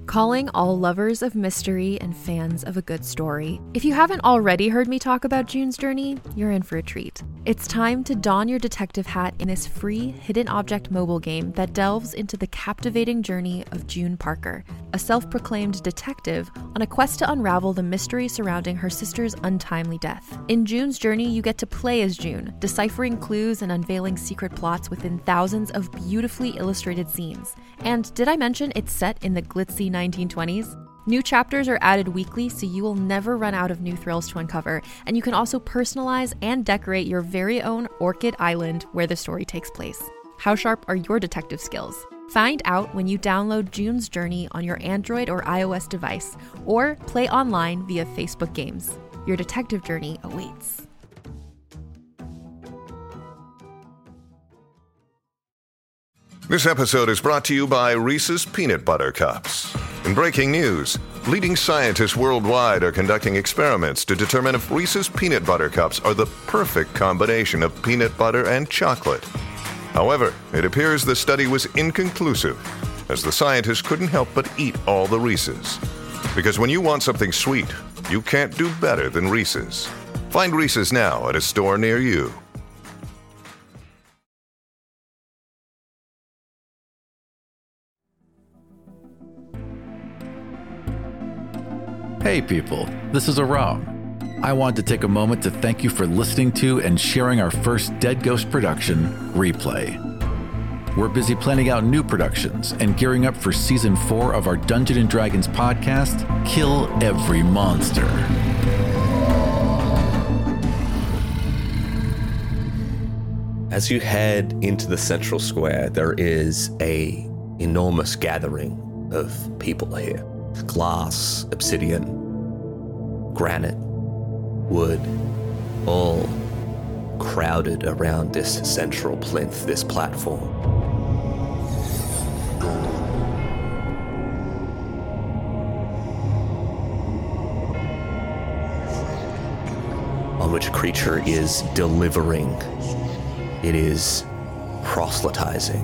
Calling all lovers of mystery and fans of a good story. If you haven't already heard me talk about June's Journey, you're in for a treat. It's time to don your detective hat in this free hidden object mobile game that delves into the captivating journey of June Parker, a self-proclaimed detective on a quest to unravel the mystery surrounding her sister's untimely death. In June's Journey, you get to play as June, deciphering clues and unveiling secret plots within thousands of beautifully illustrated scenes. And did I mention it's set in the glitzy 1920s? New chapters are added weekly, so you will never run out of new thrills to uncover, and you can also personalize and decorate your very own Orchid Island where the story takes place. How sharp are your detective skills? Find out when you download June's Journey on your Android or iOS device, or play online via Facebook Games. Your detective journey awaits. This episode is brought to you by Reese's Peanut Butter Cups. In breaking news, leading scientists worldwide are conducting experiments to determine if Reese's Peanut Butter Cups are the perfect combination of peanut butter and chocolate. However, it appears the study was inconclusive, as the scientists couldn't help but eat all the Reese's. Because when you want something sweet, you can't do better than Reese's. Find Reese's now at a store near you. Hey people, this is Aram. I want to take a moment to thank you for listening to and sharing our first Dead Ghost production, Replay. We're busy planning out new productions and gearing up for Season 4 of our Dungeons & Dragons podcast, Kill Every Monster. As you head into the central square, there is an enormous gathering of people here. Glass, obsidian, granite, wood, all crowded around this central plinth, this platform. On which a creature is delivering. It is proselytizing.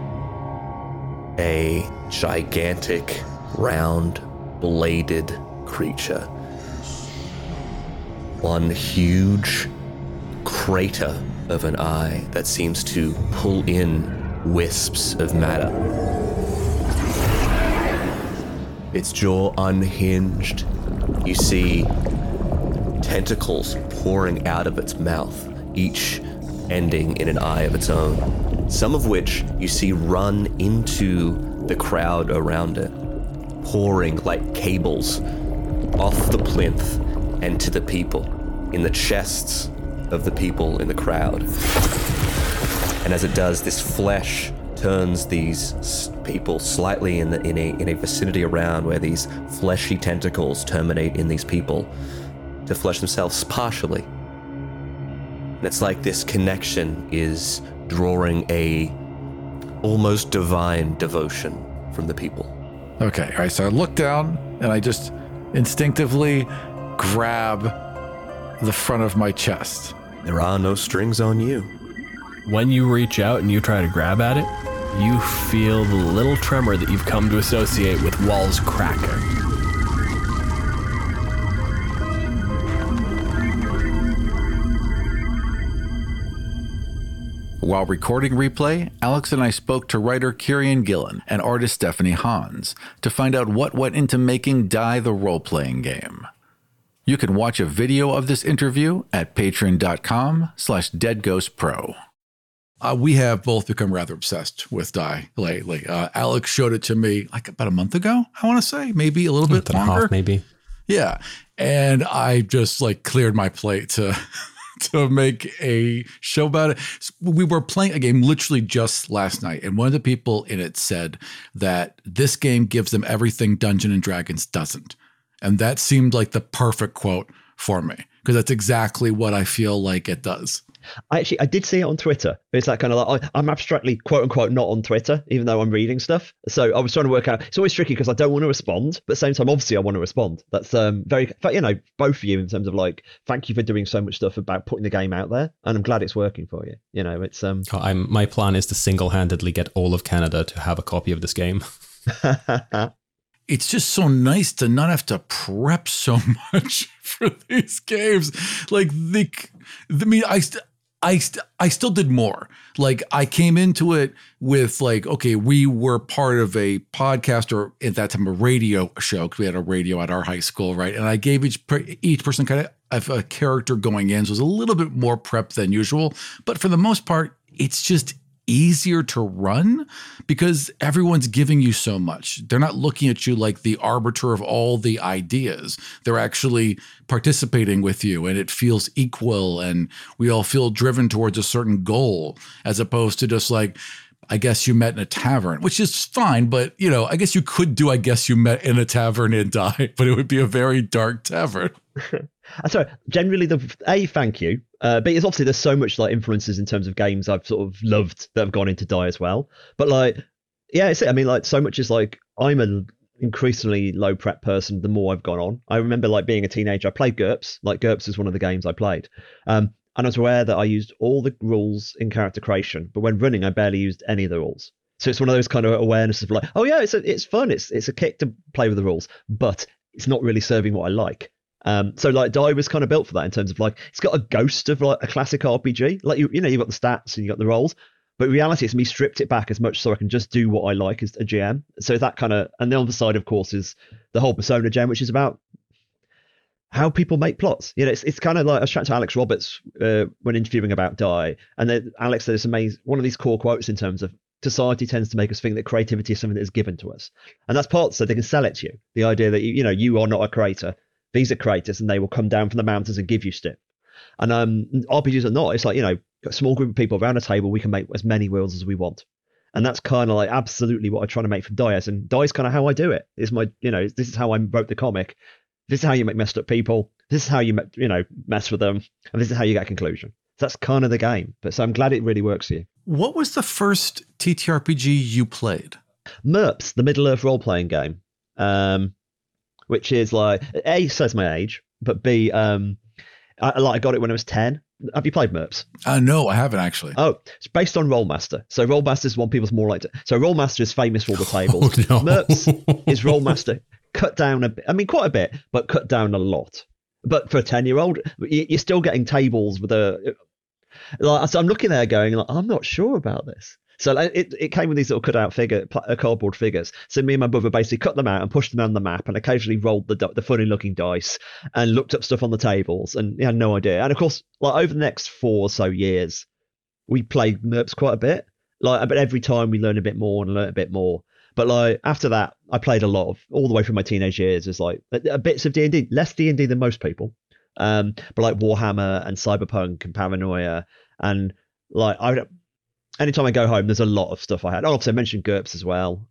A gigantic, round, bladed creature. One huge crater of an eye that seems to pull in wisps of matter. Its jaw unhinged. You see tentacles pouring out of its mouth, each ending in an eye of its own. Some of which you see run into the crowd around it, pouring like cables off the plinth and to the people, in the chests of the people in the crowd. And as it does, this flesh turns these people slightly in a vicinity around where these fleshy tentacles terminate in these people to flesh themselves partially. And it's like this connection is drawing a almost divine devotion from the people. Okay, all right, so I look down and I just instinctively grab the front of my chest. There are no strings on you. When you reach out and you try to grab at it, you feel the little tremor that you've come to associate with walls cracking. While recording Replay, Alex and I spoke to writer Kieran Gillen and artist Stephanie Hans to find out what went into making Die the role-playing game. You can watch a video of this interview at patreon.com/deadghostpro. We have both become rather obsessed with Die lately. Alex showed it to me like about a month ago, I want to say, maybe a little bit longer. Half, maybe. Yeah. And I just cleared my plate to make a show about it. We were playing a game literally just last night, and one of the people in it said that this game gives them everything Dungeons & Dragons doesn't. And that seemed like the perfect quote for me, because that's exactly what I feel like it does. I did see it on Twitter. It's that kind of like, I'm abstractly, quote unquote, not on Twitter, even though I'm reading stuff. So I was trying to work out, it's always tricky because I don't want to respond, but at the same time, obviously I want to respond. That's very, both of you in terms of thank you for doing so much stuff about putting the game out there. And I'm glad it's working for you. It's my plan is to single-handedly get all of Canada to have a copy of this game. it's just so nice to not have to prep so much for these games. Like I still did more. Like I came into it with like, okay, we were part of a podcast, or at that time a radio show, because we had a radio at our high school, right? And I gave each person kind of a character going in, so it was a little bit more prep than usual. But for the most part, it's just easier to run because everyone's giving you so much. They're not looking at you like the arbiter of all the ideas. They're actually participating with you, and it feels equal, and we all feel driven towards a certain goal, as opposed to just like, I guess you met in a tavern, which is fine, but I guess you could do, I guess you met in a tavern and die, but it would be a very dark tavern. Sorry, generally thank you. But it's obviously there's so much like influences in terms of games I've sort of loved that have gone into Die as well. But like, yeah, it's it. I mean, like so much is like I'm an increasingly low prep person the more I've gone on. I remember like being a teenager, I played GURPS. Like GURPS is one of the games I played. And I was aware that I used all the rules in character creation, but when running, I barely used any of the rules. So it's one of those kind of awareness of like, oh yeah, it's fun. It's a kick to play with the rules, but it's not really serving what I like. So like Die was kind of built for that in terms of like it's got a ghost of like a classic RPG. Like you've got the stats and you got the rolls, but in reality it's me stripped it back as much so I can just do what I like as a GM. So that kind of, and the other side of course is the whole Persona gem, which is about how people make plots. It's kind of like I was chatting to Alex Roberts when interviewing about Die, and then Alex said it's amazing. One of these core quotes in terms of society tends to make us think that creativity is something that is given to us, and that's part so they can sell it to you. The idea that you are not a creator. These are creators, and they will come down from the mountains and give you stuff. And RPGs are not. It's like, a small group of people around a table, we can make as many worlds as we want. And that's kind of like absolutely what I'm trying to make from Die. And Die is kind of how I do it. It's my, this is how I wrote the comic. This is how you make messed up people. This is how you, mess with them. And this is how you get a conclusion. So that's kind of the game. But so I'm glad it really works for you. What was the first TTRPG you played? MERPS, the Middle-earth role-playing game. Which is like, A, says my age, but B, I got it when I was 10. Have you played MERPS? No, I haven't actually. Oh, it's based on Rollmaster. So Rollmaster is one people's more like to. So Rollmaster is famous for all the tables. Oh, no. MERPS is Rollmaster cut down a bit. I mean, quite a bit, but cut down a lot. But for a 10-year-old, you're still getting tables with a. So I'm looking there going, I'm not sure about this. So it came with these little cut-out cardboard figures. So me and my brother basically cut them out and pushed them on the map, and occasionally rolled the funny-looking dice and looked up stuff on the tables, and had no idea. And of course, like over the next 4 or so years, we played MERPS quite a bit. But every time we learn a bit more and learn a bit more. But like after that, I played a lot of all the way from my teenage years. Is like bits of D&D, less D&D than most people, but like Warhammer and Cyberpunk and Paranoia, and like anytime I go home, there's a lot of stuff I had. Obviously, I mentioned GURPS as well.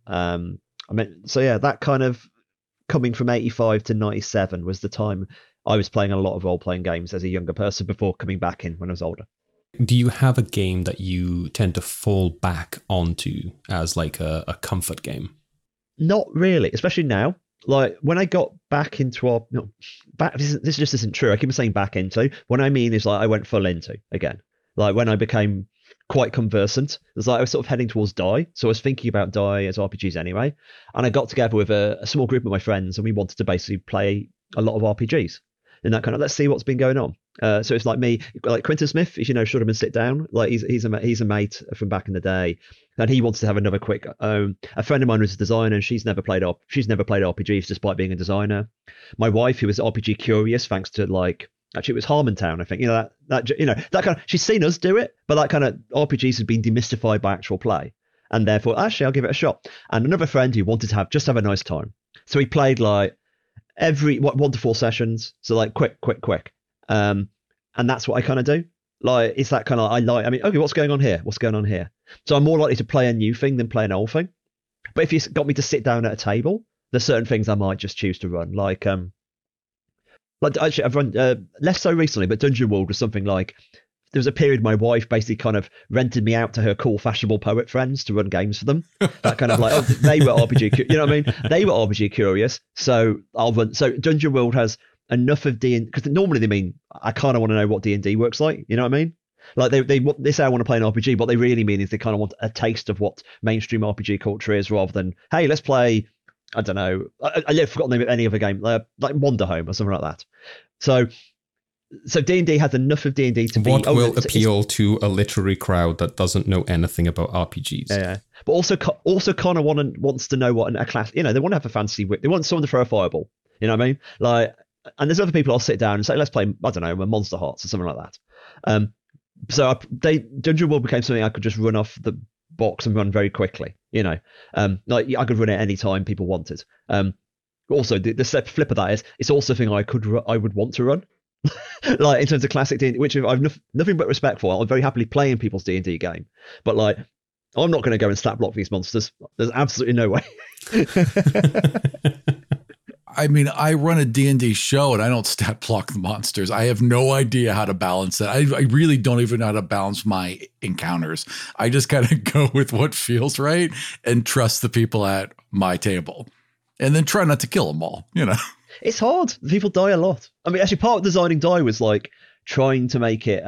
That kind of coming from 85 to 97 was the time I was playing a lot of role-playing games as a younger person before coming back in when I was older. Do you have a game that you tend to fall back onto as like a comfort game? Not really, especially now. Like when I got back into this just isn't true. I keep saying back into. What I mean is like I went full into again. Like when I became quite conversant. It's like I was sort of heading towards Die, so I was thinking about Die as RPGs anyway. And I got together with a small group of my friends, and we wanted to basically play a lot of RPGs. And that kind of, let's see what's been going on. So it's like me, like Quentin Smith, as you know, Shut Up and Sit Down. Like he's a mate from back in the day, and he wants to have another quick. A friend of mine was a designer, and she's never played RPGs despite being a designer. My wife, who was RPG curious, thanks to like. Actually, it was Harmontown, I think. That kind of. She's seen us do it, but that kind of RPGs has been demystified by actual play, and therefore, actually, I'll give it a shot. And another friend who wanted to have a nice time, so he played like 1 to 4 sessions, so like quick, and that's what I kind of do. Like it's that kind of okay, what's going on here? So I'm more likely to play a new thing than play an old thing. But if you got me to sit down at a table, there's certain things I might just choose to run, like actually, I've run less so recently, but Dungeon World was something like there was a period my wife basically kind of rented me out to her cool fashionable poet friends to run games for them. That kind of like they were RPG, you know what I mean? They were RPG curious, so I'll run. So Dungeon World has enough of D&D because normally they mean I kind of want to know what D&D works like. You know what I mean? Like they say I want to play an RPG, what they really mean is they kind of want a taste of what mainstream RPG culture is, rather than hey, let's play I don't know. I've forgotten the name of any other game, like Wander Home or something like that. So D&D has enough of D&D to be... What will appeal to a literary crowd that doesn't know anything about RPGs? Yeah. But also Connor wants to know what a class... they want to have a fantasy... They want someone to throw a fireball. You know what I mean? Like, and there's other people I'll sit down and say, let's play, I don't know, Monster Hearts or something like that. So Dungeon World became something I could just run off the box and run very quickly. Like I could run it any time people wanted. Also, the flip of that is it's also a thing I would want to run. Like in terms of classic D&D, which I've nothing but respect for. I'll very happily play in people's D&D game, but like I'm not going to go and stat block these monsters. There's absolutely no way. I mean, I run a D&D show and I don't stat block the monsters. I have no idea how to balance that. I really don't even know how to balance my encounters. I just kind of go with what feels right and trust the people at my table, and then try not to kill them all. It's hard. People die a lot. I mean, actually, part of designing die was like trying to make it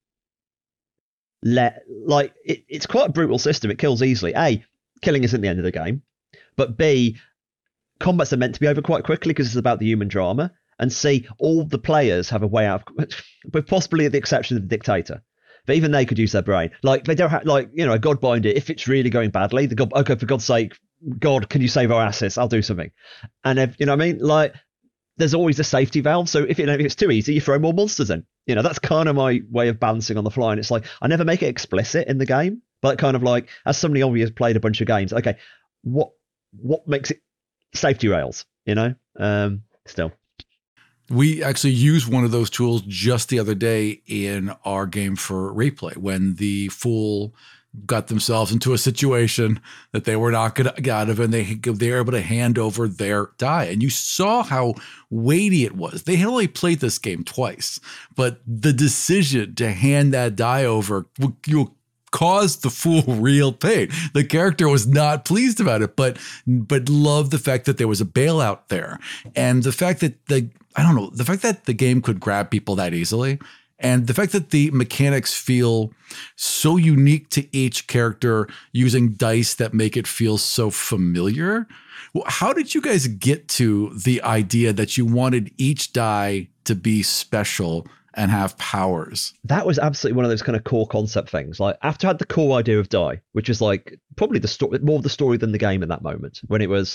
it's quite a brutal system. It kills easily. A, killing isn't the end of the game, but B, combats are meant to be over quite quickly because it's about the human drama. And C, all the players have a way out, with possibly the exception of the dictator. But even they could use their brain. Like they don't have, a Godbinder. If it's really going badly, the God, okay, for God's sake, God, can you save our assets? I'll do something. And if, you know what I mean? Like, there's always a safety valve. So if it's too easy, you throw more monsters in. That's kind of my way of balancing on the fly. And it's like, I never make it explicit in the game, but kind of like, as somebody obviously has played a bunch of games, okay, what makes it safety rails, still. We actually used one of those tools just the other day in our game for replay when the fool got themselves into a situation that they were not going to get out of, and they were able to hand over their die. And you saw how weighty it was. They had only played this game twice, but the decision to hand that die over, you caused the fool real pain. The character was not pleased about it, but loved the fact that there was a bailout there. And the fact that the fact that the game could grab people that easily, and the fact that the mechanics feel so unique to each character using dice that make it feel so familiar. How did you guys get to the idea that you wanted each die to be special and have powers? That was absolutely one of those kind of core concept things. Like, after I had the core idea of die, which is like probably the story, more of the story than the game at that moment, when it was,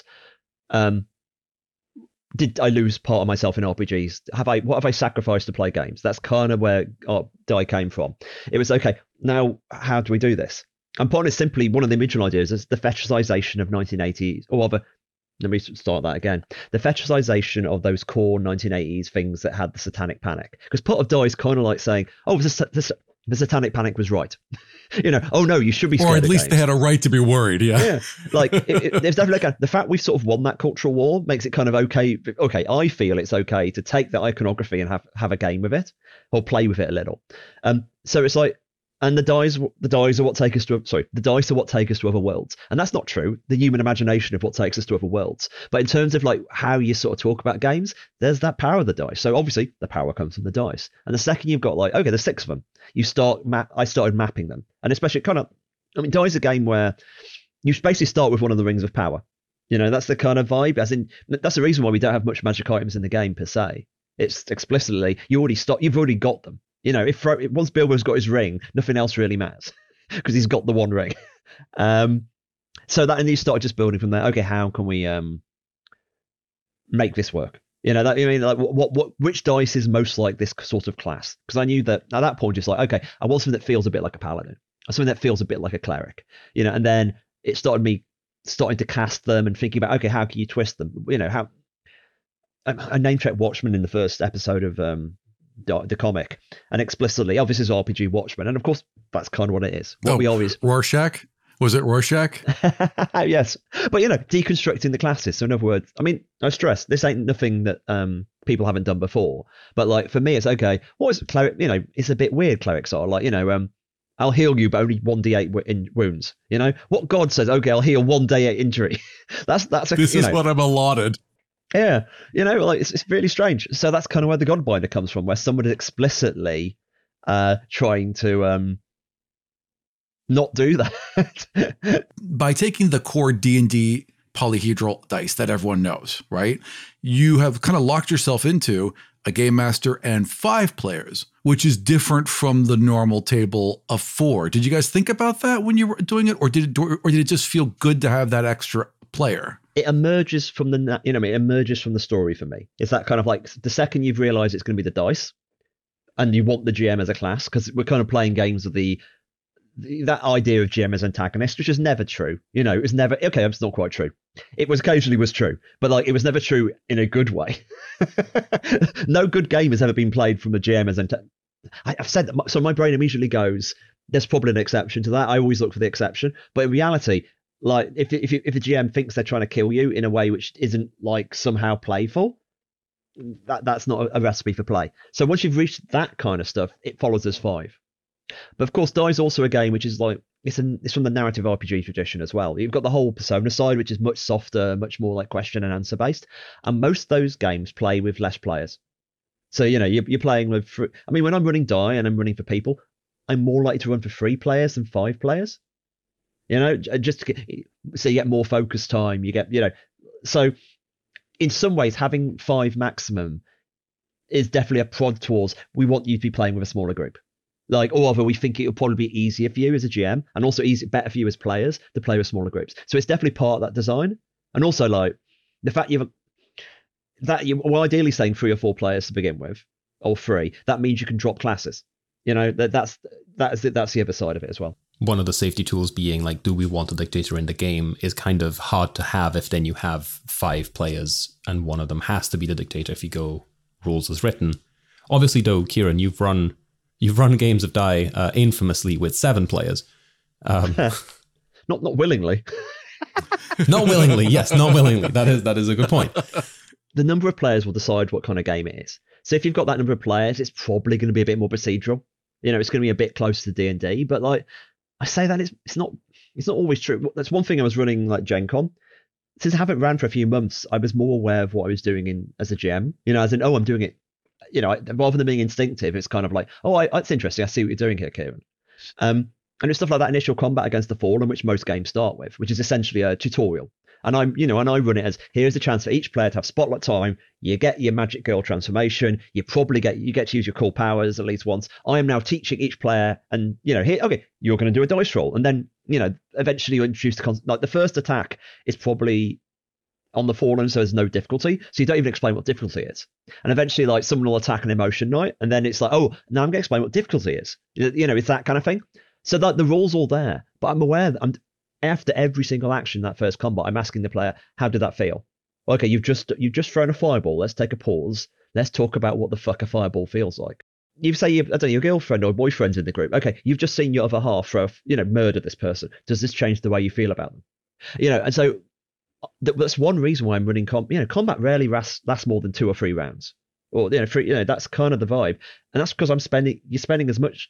did I lose part of myself in RPGs? What have I sacrificed to play games? That's kind of where die came from. It was, okay, now how do we do this? And part of it simply, one of the original ideas is the fetishization of 1980s, or rather, let me start that again. The fetishization of those core 1980s things that had the satanic panic. Because part of die is kind of like saying, oh, the satanic panic was right. Oh no, you should be scared. Or at least they had a right to be worried, yeah. Like, there's definitely the fact we've sort of won that cultural war makes it kind of okay. Okay, I feel it's okay to take that iconography and have a game with it, or play with it a little. So it's like, and the dice are what take us to, the dice are what take us to other worlds. And that's not true. The human imagination of what takes us to other worlds. But in terms of like how you sort of talk about games, there's that power of the dice. So obviously the power comes from the dice. And the second you've got like, okay, there's 6 of them, I started mapping them. And especially die is a game where you basically start with one of the rings of power. That's the kind of vibe, as in, that's the reason why we don't have much magic items in the game per se. It's explicitly, you've already got them. If once Bilbo's got his ring, nothing else really matters because he's got the one ring. So that, and you start just building from there. Okay, how can we make this work? Which dice is most like this sort of class? Because I knew that at that point, it's like, okay, I want something that feels a bit like a paladin, or something that feels a bit like a cleric. And then it started me starting to cast them and thinking about, okay, how can you twist them? How I name checked Watchmen in the first episode of the comic, and explicitly, this is RPG Watchmen, and of course that's kind of what it is. We always Rorschach. Was it Rorschach? Yes, but deconstructing the classes. So in other words, I mean, I stress this ain't nothing that people haven't done before. But like for me, it's okay. What is cleric? It's a bit weird. Clerics are like, I'll heal you, but only 1d8 in wounds. What God says? Okay, I'll heal 1d8 injury. That's this is what I'm allotted. Yeah, it's really strange. So that's kind of where the Godbinder comes from, where someone is explicitly trying to not do that. By taking the core D&D polyhedral dice that everyone knows, right? You have kind of locked yourself into a game master and 5 players, which is different from the normal table of 4. Did you guys think about that when you were doing it, or did it just feel good to have that extra player? It emerges from it emerges from the story for me. It's that kind of like the second you've realized it's going to be the dice and you want the GM as a class, because we're kind of playing games of that idea of GM as antagonist, which is never true. It was never, okay, it's not quite true. It was occasionally was true, but like it was never true in a good way. No good game has ever been played from the GM as antagonist. I've said that, so my brain immediately goes, there's probably an exception to that. I always look for the exception, but in reality, like if the GM thinks they're trying to kill you in a way which isn't like somehow playful, that's not a recipe for play. So once you've reached that kind of stuff, it follows as 5. But of course, Die is also a game which is like it's from the narrative RPG tradition as well. You've got the whole Persona side, which is much softer, much more like question and answer based, and most of those games play with less players. So you're playing with. I mean, when I'm running Die and I'm running for people, I'm more likely to run for 3 players than 5 players. Just so you get more focus time. You get so in some ways having 5 maximum is definitely a prod towards we want you to be playing with a smaller group. Like, or we think it'll probably be easier for you as a GM and also better for you as players to play with smaller groups. So it's definitely part of that design. And also like the fact you're ideally saying 3 or 4 players to begin with, or 3, that means you can drop classes. That's the other side of it as well. One of the safety tools being like, do we want a dictator in the game is kind of hard to have if then you have 5 players and one of them has to be the dictator if you go rules as written. Obviously, though, Kieran, you've run games of Die infamously with 7 players. Not willingly. Not willingly, yes, not willingly. That is a good point. The number of players will decide what kind of game it is. So if you've got that number of players, it's probably going to be a bit more procedural. It's going to be a bit closer to D&D, but like I say that it's not always true. That's one thing I was running like Gen Con. Since I haven't ran for a few months, I was more aware of what I was doing as a GM. As in, I'm doing it. Rather than being instinctive, it's kind of like, it's interesting. I see what you're doing here, Kieran. And it's stuff like that initial combat against the Fallen, which most games start with, which is essentially a tutorial. And I run it as, here's a chance for each player to have spotlight time. You get your magic girl transformation. You get to use your cool powers at least once. I am now teaching each player, and here, okay, you're going to do a dice roll, and then eventually you introduce the first attack is probably on the Fallen, so there's no difficulty. So you don't even explain what difficulty is. And eventually, like, someone will attack an emotion knight, and then it's like, oh, now I'm going to explain what difficulty is. It's that kind of thing. So that the rule's all there, but I'm aware that after every single action in that first combat, I'm asking the player, how did that feel? Okay, you've just thrown a fireball. Let's take a pause. Let's talk about what the fuck a fireball feels like. You say your girlfriend or boyfriend's in the group. Okay, you've just seen your other half murder this person. Does this change the way you feel about them? And so that's one reason why I'm running combat rarely lasts more than 2 or 3 rounds. Or that's kind of the vibe, and that's because I'm spending as much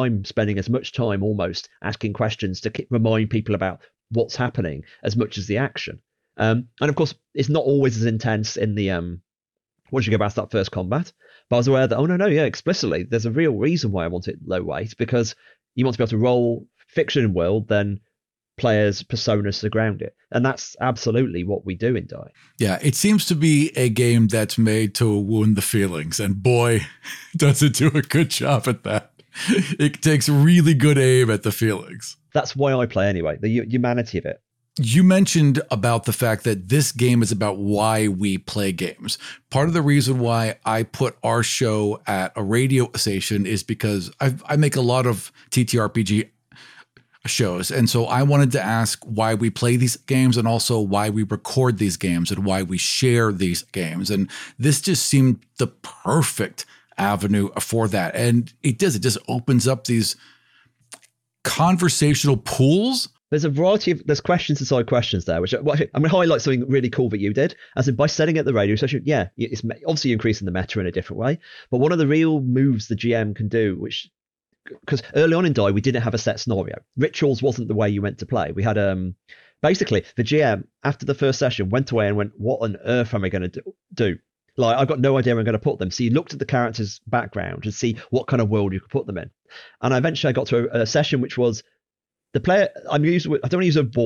time almost asking questions to remind people about what's happening as much as the action. And of course, it's not always as intense in the once you go past that first combat. But I was aware that explicitly, there's a real reason why I want it low weight, because you want to be able to roll fiction world, then players' personas to ground it. And that's absolutely what we do in Die. Yeah, it seems to be a game that's made to wound the feelings. And boy, does it do a good job at that. It takes really good aim at the feelings. That's why I play anyway, the humanity of it. You mentioned about the fact that this game is about why we play games. Part of the reason why I put our show at a radio station is because I make a lot of TTRPG shows. And so I wanted to ask why we play these games and also why we record these games and why we share these games. And this just seemed the perfect avenue for that. And it just opens up these conversational pools. There's a variety there's questions inside questions there, which I'm going to highlight something really cool that you did. As in, by setting it the radio session, it's obviously increasing the meta in a different way. But one of the real moves the GM can do, because early on in Die, we didn't have a set scenario. Rituals wasn't the way you went to play. We had basically the GM after the first session went away and went, what on earth am I going to do? Like, I've got no idea where I'm going to put them. So you looked at the character's background and see what kind of world you could put them in. And eventually I got to a session which was the player, I don't want to use the word boring,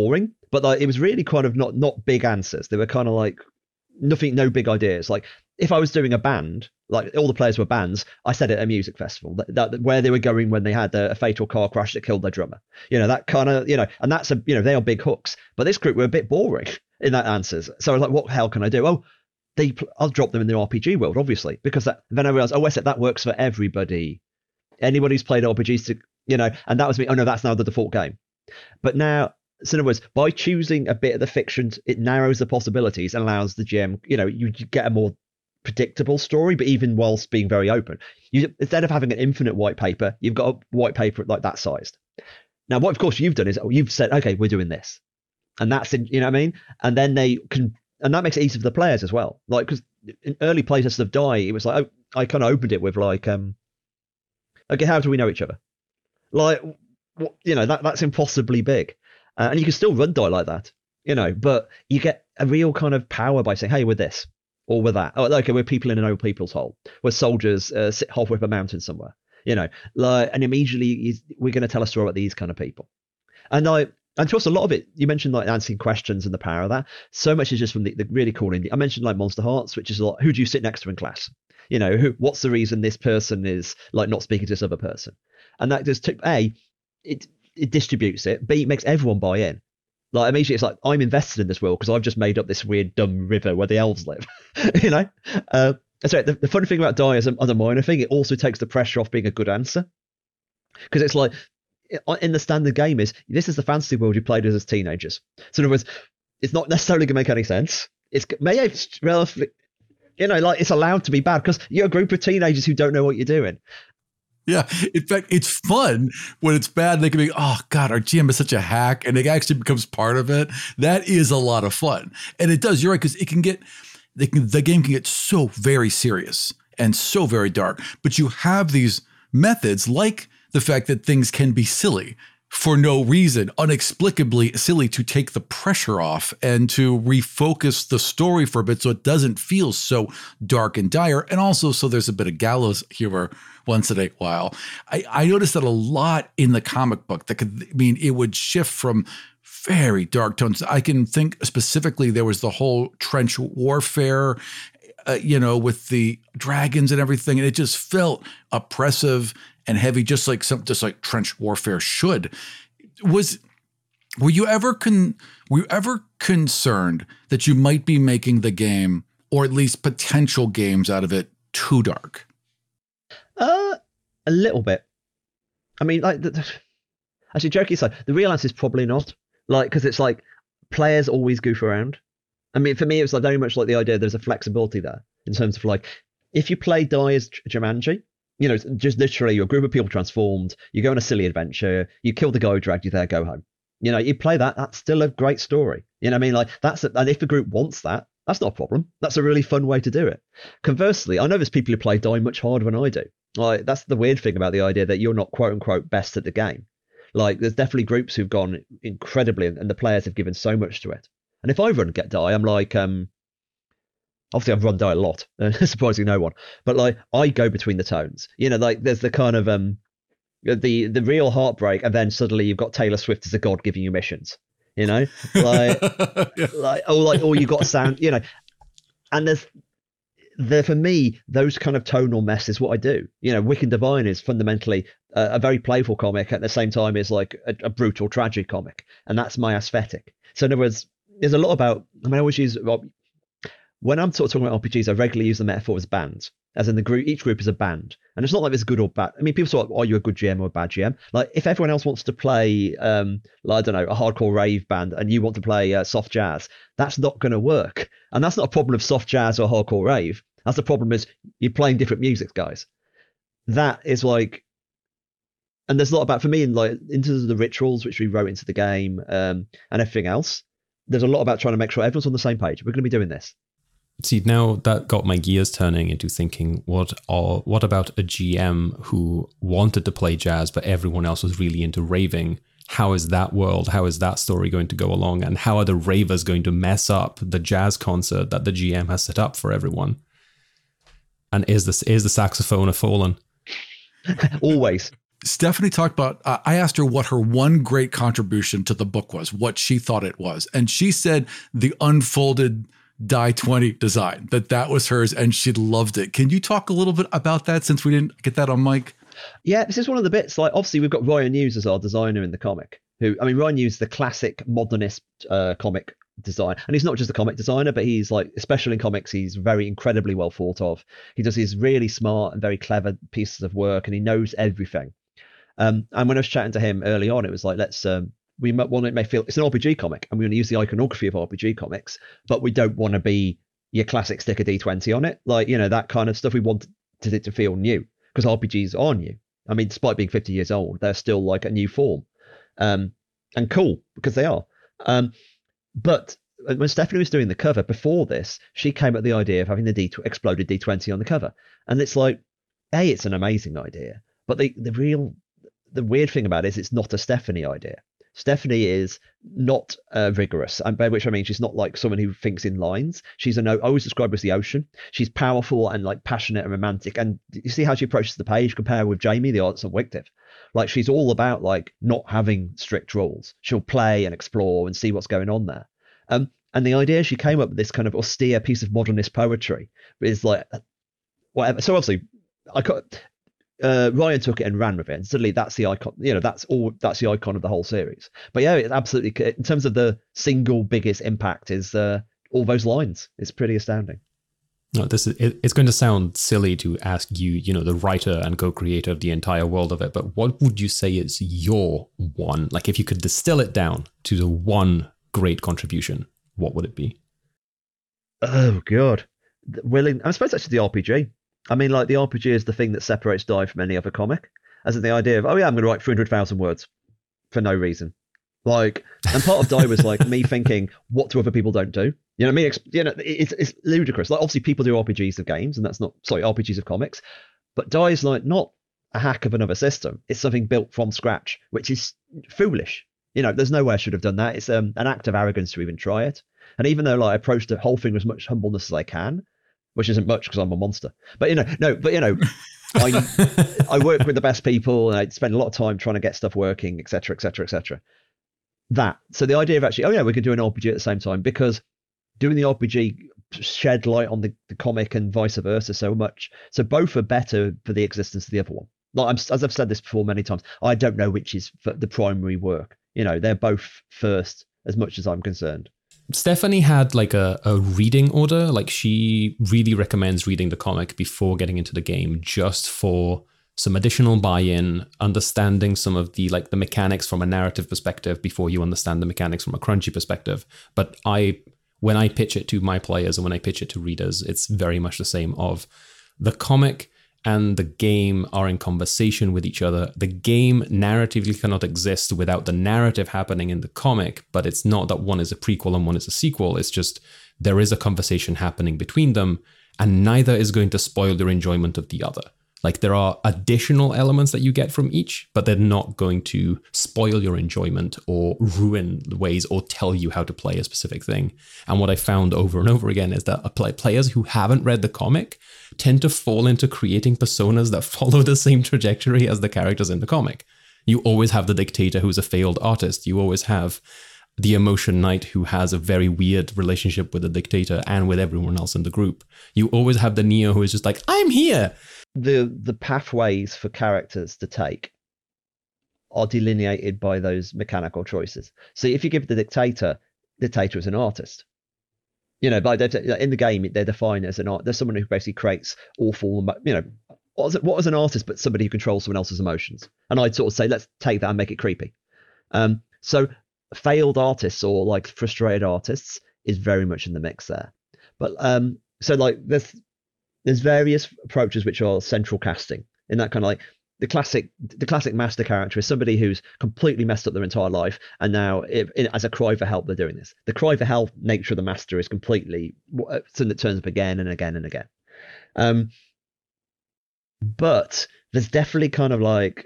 but like it was really kind of not big answers. They were kind of like no big ideas. Like if I was doing a band, like all the players were bands, I said at a music festival that where they were going when they had a fatal car crash that killed their drummer. That kind of, and that's they are big hooks. But this group were a bit boring in that answers. So I was like, what the hell can I do? Oh, I'll drop them in the RPG world, obviously, because then I realized, I said that works for everybody. Anybody who's played RPGs, and that was me. Oh no, that's now the default game. But now, so in other words, by choosing a bit of the fiction, it narrows the possibilities and allows the GM, you get a more predictable story, but even whilst being very open. Instead of having an infinite white paper, you've got a white paper like that sized. Now, what of course you've done is you've said, okay, we're doing this. And that's, you know what I mean? And then they can, and that makes it easy for the players as well. Like, because in early playtests of Die, it was like, I kind of opened it with like, okay, how do we know each other? Like, that's impossibly big. And you can still run Die like that, but you get a real kind of power by saying, hey, we're this or we're that. Oh, okay, we're people in an old people's hole. We're soldiers sit halfway up a mountain somewhere, and immediately we're going to tell a story about these kind of people. And to us, a lot of it, you mentioned like answering questions and the power of that. So much is just from the really cool indie. I mentioned like Monster Hearts, which is like, who do you sit next to in class? What's the reason this person is like not speaking to this other person? And that just it distributes it. B, it makes everyone buy in. Like immediately it's like, I'm invested in this world because I've just made up this weird dumb river where the elves live. So the funny thing about Die as a minor thing, it also takes the pressure off being a good answer. Because it's like, in the standard game this is the fantasy world you played as teenagers. So in other words, it's not necessarily going to make any sense. It's relatively, like it's allowed to be bad because you're a group of teenagers who don't know what you're doing. Yeah. In fact, it's fun when it's bad. They can be, oh God, our GM is such a hack, and it actually becomes part of it. That is a lot of fun. And it does. You're right. Because the game can get so very serious and so very dark, but you have these methods like the fact that things can be silly for no reason, inexplicably silly, to take the pressure off and to refocus the story for a bit so it doesn't feel so dark and dire. And also so there's a bit of gallows humor once in a while. I noticed that a lot in the comic book. It would shift from very dark tones. I can think specifically there was the whole trench warfare, with the dragons and everything. And it just felt oppressive and heavy, just like trench warfare should. Were you ever concerned that you might be making the game, or at least potential games out of it, too dark? A little bit. I mean, like, actually, joking aside, the real answer is probably not. Like, because it's like players always goof around. I mean, for me, it was like very much like the idea there's a flexibility there in terms of like, if you play Die as Jumanji, just literally you're a group of people transformed, you go on a silly adventure, you kill the guy who dragged you there, go home. You play that's still a great story. You know what I mean? Like and if the group wants that, that's not a problem. That's a really fun way to do it. Conversely, I know there's people who play Die much harder than I do. Like that's the weird thing about the idea that you're not quote unquote best at the game. Like there's definitely groups who've gone incredibly and the players have given so much to it. And if I run Get Die, I'm like, obviously I've run Die a lot, surprising no one, but like I go between the tones, like there's the kind of, the real heartbreak. And then suddenly you've got Taylor Swift as a god giving you missions, like, yeah. or you got sound, and for me, those kind of tonal mess is what I do. Wicked Divine is fundamentally a very playful comic at the same time is like a brutal, tragic comic. And that's my aesthetic. So in other words, there's a lot about, I always use, when I'm talking about RPGs, I regularly use the metaphor as bands, as in the group, each group is a band. And it's not like it's good or bad. I mean, people say, are you a good GM or a bad GM? Like if everyone else wants to play, I don't know, a hardcore rave band and you want to play soft jazz, that's not going to work. And that's not a problem of soft jazz or hardcore rave. That's the problem is you're playing different music, guys. That is like, and there's a lot about, for me, into the rituals, which we wrote into the game and everything else. There's a lot about trying to make sure everyone's on the same page. We're going to be doing this. See, now that got my gears turning into thinking, what about a GM who wanted to play jazz, but everyone else was really into raving? How is that world, how is that story going to go along? And how are the ravers going to mess up the jazz concert that the GM has set up for everyone? And is the saxophone a fallen? Always. Stephanie talked about, I asked her what her one great contribution to the book was, what she thought it was. And she said the unfolded die 20 design, that was hers and she loved it. Can you talk a little bit about that since we didn't get that on mic? Yeah, this is one of the bits, like obviously we've got Ryan Hughes as our designer in the comic, Ryan Hughes, the classic modernist comic design. And he's not just a comic designer, but he's like, especially in comics, he's very incredibly well thought of. He does these really smart and very clever pieces of work and he knows everything. And when I was chatting to him early on, it was like, we want to make feel it's an RPG comic and we want to use the iconography of RPG comics, but we don't want to be your classic stick a D20 on it. Like, that kind of stuff. We wanted it to feel new because RPGs are new. I mean, despite being 50 years old, they're still like a new form and cool because they are. But when Stephanie was doing the cover before this, she came up with the idea of having the exploded D20 on the cover. And it's like, it's an amazing idea. But the weird thing about it is it's not a Stephanie idea. Stephanie is not rigorous, and by which I mean she's not like someone who thinks in lines. She's I always describe her as the ocean. She's powerful and like passionate and romantic. And you see how she approaches the page, compare with Jamie, the artist on Wictive. Like she's all about like not having strict rules. She'll play and explore and see what's going on there. And the idea she came up with this kind of austere piece of modernist poetry is like whatever. So obviously, Ryan took it and ran with it, and suddenly that's the icon. That's the icon of the whole series. But yeah, it absolutely, in terms of the single biggest impact, is all those lines. It's pretty astounding. No, it's going to sound silly to ask you, the writer and co-creator of the entire world of it, but what would you say is your one? Like, if you could distill it down to the one great contribution, what would it be? Oh God, I suppose actually the RPG. I mean, like the RPG is the thing that separates Die from any other comic, as in the idea of, I'm going to write 300,000 words for no reason. Like, and part of Die was like me thinking, what do other people don't do? You know what I mean? It's ludicrous. Like, obviously people do RPGs of games, and RPGs of comics, but Die is like not a hack of another system. It's something built from scratch, which is foolish. There's no way I should have done that. It's an act of arrogance to even try it. And even though like I approached the whole thing with as much humbleness as I can, which isn't much because I'm a monster, but I work with the best people and I spend a lot of time trying to get stuff working, etc., etc., etc. So the idea of actually, we could do an RPG at the same time, because doing the RPG shed light on the comic and vice versa so much. So both are better for the existence of the other one. Like as I've said this before many times, I don't know which is the primary work. They're both first as much as I'm concerned. Stephanie had like a reading order. Like, she really recommends reading the comic before getting into the game, just for some additional buy-in, understanding some of the mechanics from a narrative perspective before you understand the mechanics from a crunchy perspective. But when I pitch it to my players and when I pitch it to readers, it's very much the same of the comic and the game are in conversation with each other. The game narratively cannot exist without the narrative happening in the comic, but it's not that one is a prequel and one is a sequel. It's just there is a conversation happening between them, and neither is going to spoil your enjoyment of the other. Like, there are additional elements that you get from each, but they're not going to spoil your enjoyment or ruin the ways or tell you how to play a specific thing. And what I found over and over again is that players who haven't read the comic tend to fall into creating personas that follow the same trajectory as the characters in the comic. You always have the dictator who's a failed artist. You always have the emotion knight who has a very weird relationship with the dictator and with everyone else in the group. You always have the Neo who is just like, I'm here. The pathways for characters to take are delineated by those mechanical choices. So if you give the dictator is an artist, in the game they're defined as an art. There's someone who basically creates awful, what is an artist but somebody who controls someone else's emotions. And I'd sort of say, let's take that and make it creepy. So failed artists or like frustrated artists is very much in the mix there. But so like there's various approaches which are central casting, in that kind of like the classic master character is somebody who's completely messed up their entire life, and now as a cry for help they're doing this. The cry for help nature of the master is completely something that turns up again and again and again. But there's definitely kind of like,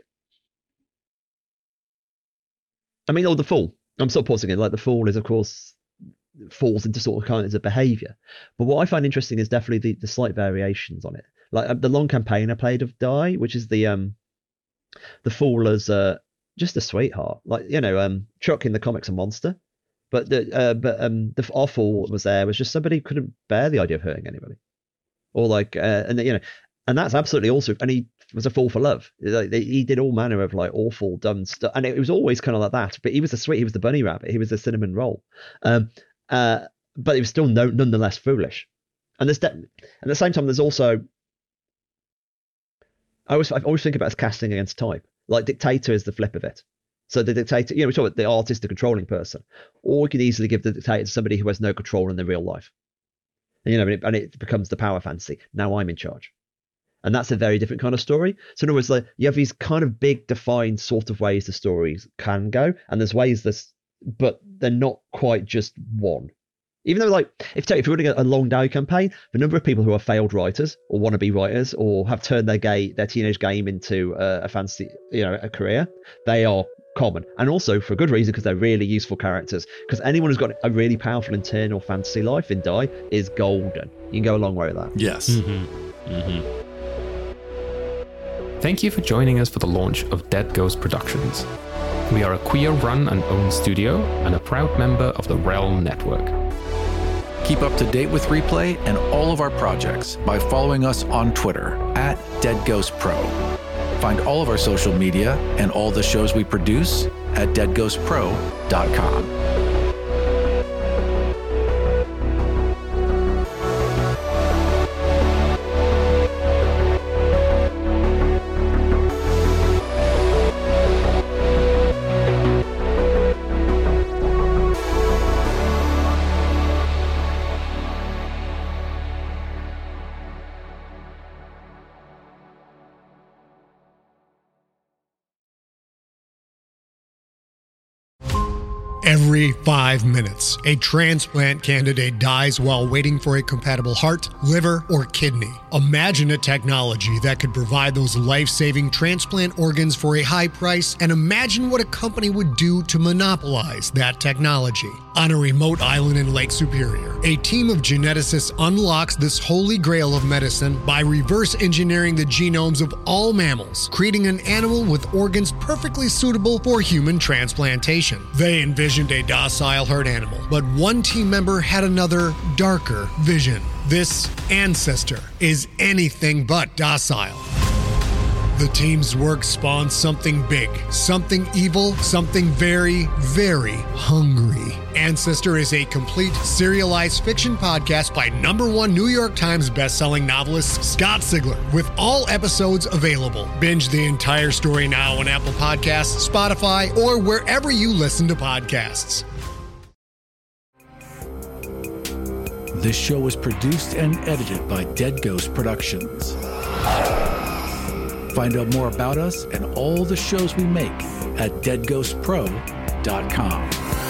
the Fool. I'm sort of pausing it. Like the Fool is, of course, falls into sort of kinds of behavior. But what I find interesting is definitely the slight variations on it. Like the long campaign I played of Die, which is the the Fool as just a sweetheart. Like, Chuck in the comics a monster, but the our Fool was just somebody who couldn't bear the idea of hurting anybody, or like and that's absolutely also. And he was a fool for love. Like, he did all manner of like awful dumb stuff, and it was always kind of like that. But he was he was the bunny rabbit. He was the cinnamon roll. But he was still nonetheless foolish. And at the same time, there's also, I always think about as casting against type. Like Dictator is the flip of it. So the Dictator, we talk about the artist, the controlling person, or we could easily give the Dictator to somebody who has no control in their real life. And it becomes the power fantasy. Now I'm in charge. And that's a very different kind of story. So in other words, like, you have these kind of big defined sort of ways the stories can go, and there's ways but they're not quite just one. Even though, like, if you're running a long day campaign, the number of people who are failed writers or want to be writers or have turned their teenage game into a fantasy, a career, they are common. And also for a good reason, because they're really useful characters. Because anyone who's got a really powerful internal fantasy life in Die is golden. You can go a long way with that. Yes. Mm-hmm. Mm-hmm. Thank you for joining us for the launch of Dead Ghost Productions. We are a queer-run and owned studio and a proud member of the Realm Network. Keep up to date with Replay and all of our projects by following us on Twitter @DeadGhostPro. Find all of our social media and all the shows we produce at deadghostpro.com. Every 5 minutes, a transplant candidate dies while waiting for a compatible heart, liver, or kidney. Imagine a technology that could provide those life-saving transplant organs for a high price, and imagine what a company would do to monopolize that technology. On a remote island in Lake Superior, a team of geneticists unlocks this holy grail of medicine by reverse engineering the genomes of all mammals, creating an animal with organs perfectly suitable for human transplantation. They envisioned a docile herd animal, but one team member had another, darker vision. This ancestor is anything but docile. The team's work spawned something big, something evil, something very, very hungry. Ancestor is a complete serialized fiction podcast by #1 New York Times bestselling novelist Scott Sigler, with all episodes available. Binge the entire story now on Apple Podcasts, Spotify, or wherever you listen to podcasts. This show was produced and edited by Dead Ghost Productions. Find out more about us and all the shows we make at deadghostpro.com.